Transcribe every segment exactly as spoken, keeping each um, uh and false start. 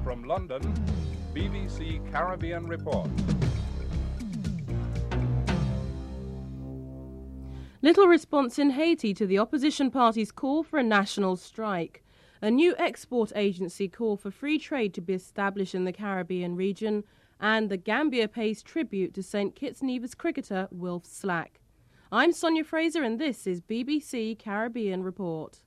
From London, B B C Caribbean Report. Little response in Haiti to the opposition party's call for a national strike. A new export agency called for free trade to be established in the Caribbean region, and the Gambia pays tribute to Saint Kitts Nevis cricketer Wilf Slack. I'm Sonia Fraser and this is B B C Caribbean Report.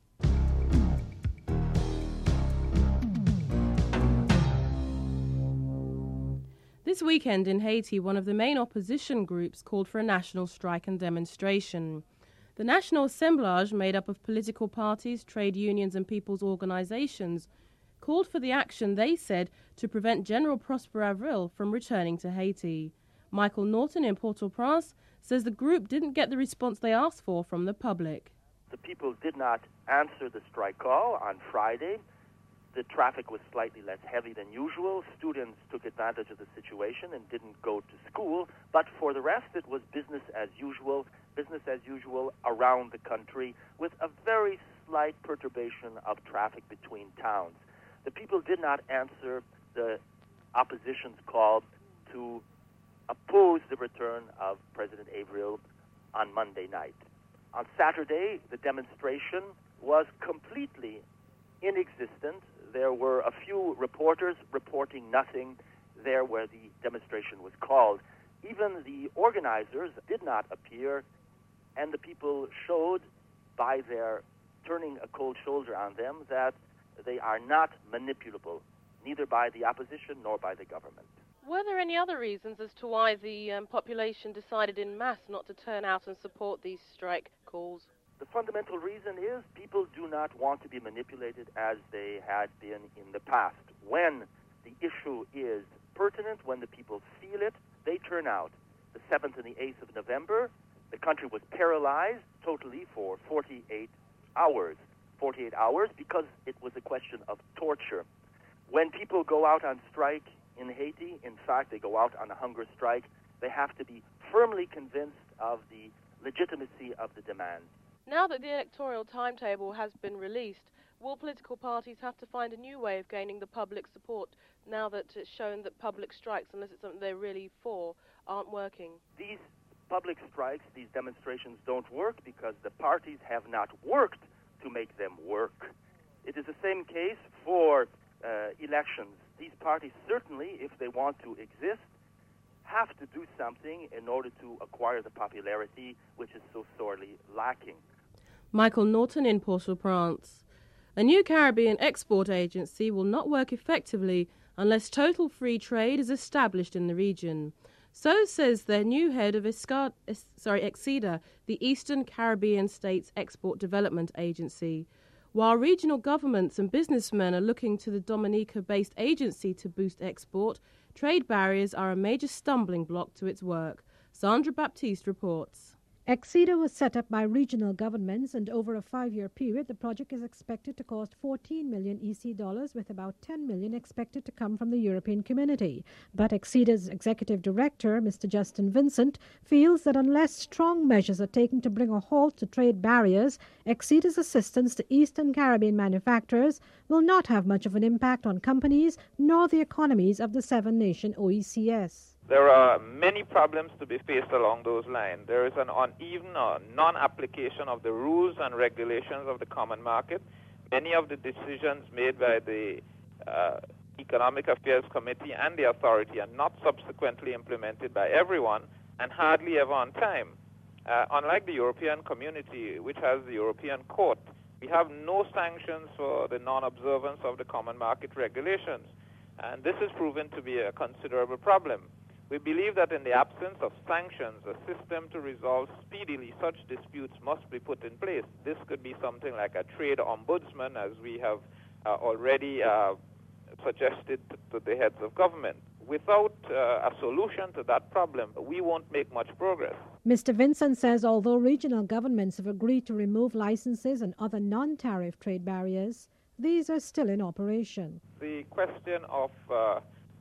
This weekend in Haiti, one of the main opposition groups called for a national strike and demonstration. The National Assemblage, made up of political parties, trade unions and people's organizations, called for the action, they said, to prevent General Prosper Avril from returning to Haiti. Michael Norton in Port-au-Prince says the group didn't get the response they asked for from the public. The people did not answer the strike call on Friday. The traffic was slightly less heavy than usual. Students took advantage of the situation and didn't go to school. But for the rest, it was business as usual, business as usual around the country, with a very slight perturbation of traffic between towns. The people did not answer the opposition's call to oppose the return of President Avril on Monday night. On Saturday, the demonstration was completely inexistent. There were a few reporters reporting nothing there where the demonstration was called. Even the organizers did not appear, and the people showed by their turning a cold shoulder on them that they are not manipulable, neither by the opposition nor by the government. Were there any other reasons as to why the um, population decided in mass not to turn out and support these strike calls? The fundamental reason is people do not want to be manipulated as they had been in the past. When the issue is pertinent, when the people feel it, they turn out. The seventh and the eighth of November, the country was paralyzed totally for forty-eight hours. forty-eight hours because it was a question of torture. When people go out on strike in Haiti, in fact, they go out on a hunger strike, they have to be firmly convinced of the legitimacy of the demand. Now that the electoral timetable has been released, will political parties have to find a new way of gaining the public support now that it's shown that public strikes, unless it's something they're really for, aren't working? These public strikes, these demonstrations don't work because the parties have not worked to make them work. It is the same case for uh, elections. These parties certainly, if they want to exist, have to do something in order to acquire the popularity which is so sorely lacking. Michael Norton in Port-au-Prince. A new Caribbean export agency will not work effectively unless total free trade is established in the region. So says their new head of ESCAD, sorry, EXIDA, the Eastern Caribbean States Export Development Agency. While regional governments and businessmen are looking to the Dominica-based agency to boost export, trade barriers are a major stumbling block to its work. Sandra Baptiste reports. EXIDA was set up by regional governments, and over a five-year period, the project is expected to cost fourteen million E C dollars, with about ten million expected to come from the European community. But EXIDA's executive director, Mister Justin Vincent, feels that unless strong measures are taken to bring a halt to trade barriers, EXIDA's assistance to Eastern Caribbean manufacturers will not have much of an impact on companies nor the economies of the seven-nation O E C S. There are many problems to be faced along those lines. There is an uneven or non-application of the rules and regulations of the common market. Many of the decisions made by the uh, Economic Affairs Committee and the authority are not subsequently implemented by everyone and hardly ever on time. Uh, unlike the European community, which has the European Court, we have no sanctions for the non-observance of the common market regulations. And this is proven to be a considerable problem. We believe that in the absence of sanctions, a system to resolve speedily such disputes must be put in place. This could be something like a trade ombudsman, as we have uh, already uh, suggested to the heads of government. Without uh, a solution to that problem, we won't make much progress. Mister Vincent says although regional governments have agreed to remove licenses and other non-tariff trade barriers, these are still in operation. The question of uh,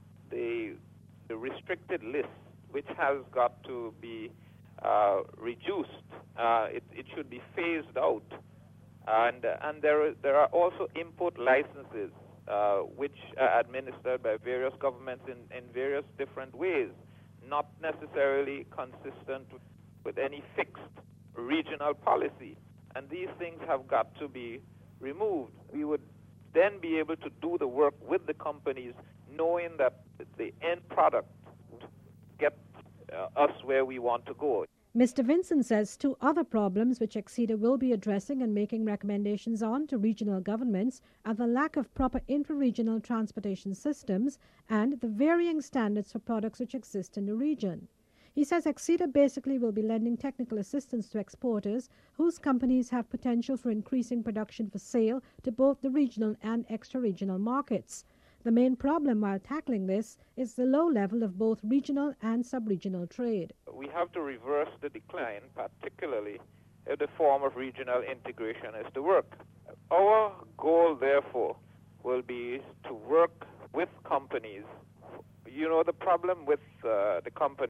the the restricted list, which has got to be uh, reduced. Uh, it, it should be phased out. And, uh, and there, there are also import licenses uh, which are administered by various governments in, in various different ways, not necessarily consistent with any fixed regional policy. And these things have got to be removed. We would then be able to do the work with the companies, knowing that the end product gets uh, us where we want to go. Mister Vincent says two other problems which Exida will be addressing and making recommendations on to regional governments are the lack of proper intra-regional transportation systems and the varying standards for products which exist in the region. He says Exida basically will be lending technical assistance to exporters whose companies have potential for increasing production for sale to both the regional and extra-regional markets. The main problem while tackling this is the low level of both regional and sub-regional trade. We have to reverse the decline, particularly if the form of regional integration is to work. Our goal, therefore, will be to work with companies. You know, the problem with uh, the companies